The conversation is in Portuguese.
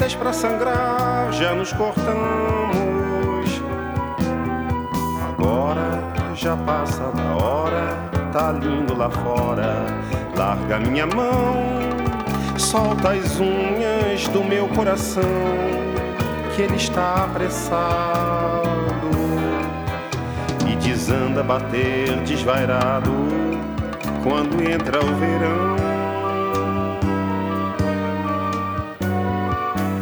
dias pra sangrar, já nos cortamos. Agora já passa da hora, tá lindo lá fora. Larga minha mão, solta as unhas do meu coração, que ele está apressado e desanda a bater desvairado quando entra o verão.